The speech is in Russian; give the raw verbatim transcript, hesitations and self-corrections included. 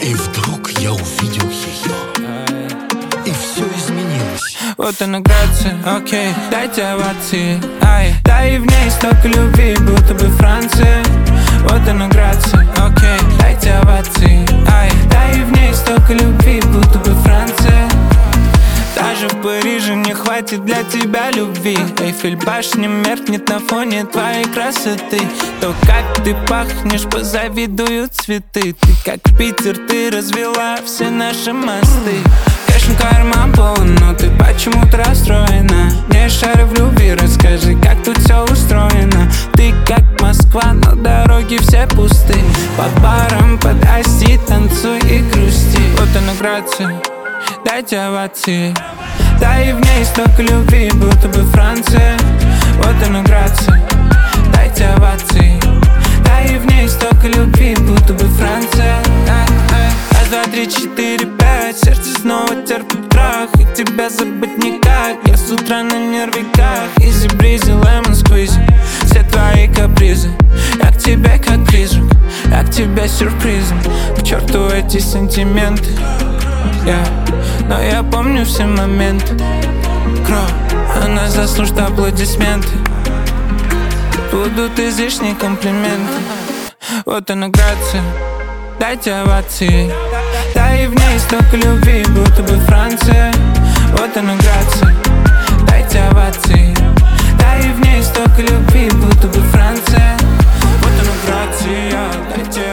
И вдруг я увидел ее, и все изменилось. Вот она грация, окей, дайте овации, ай. Да и в ней столько любви, будто бы Франция. Вот она грация, окей, дайте овации, ай. Да и в ней столько любви, будто бы Франция. Даже в Париже не хватит для тебя любви. Эйфель башня меркнет на фоне твоей красоты. То, как ты пахнешь, позавидуют цветы. Ты как Питер, ты развела все наши мосты. Конечно, карман полон, но ты почему-то расстроена. Не шарю в любви, расскажи, как тут все устроено. Ты как Москва, но дороги все пусты. По барам, под асти, танцуй и грусти. Вот она грация, дайте овации. Да и в ней столько любви, будто бы Франция. Вот она грация, дайте овации. Да и в ней столько любви, будто бы Франция. Раз, два, три, четыре, пять. Сердце снова терпит крах, и тебя забыть никак. Я с утра на нервиках. Изи бризи, лемон сквизи. Все твои капризы. Я к тебе как призрак, я к тебе сюрпризом. К черту эти сантименты, yeah. Но я помню все моменты. Кровь, она заслужит аплодисменты. Будут излишние комплименты. Вот она грация, дайте овации. Да и в ней столько любви, будто бы Франция. Вот она грация, дайте овации. Да и в ней столько любви, будто бы Франция. Вот она грация, дайте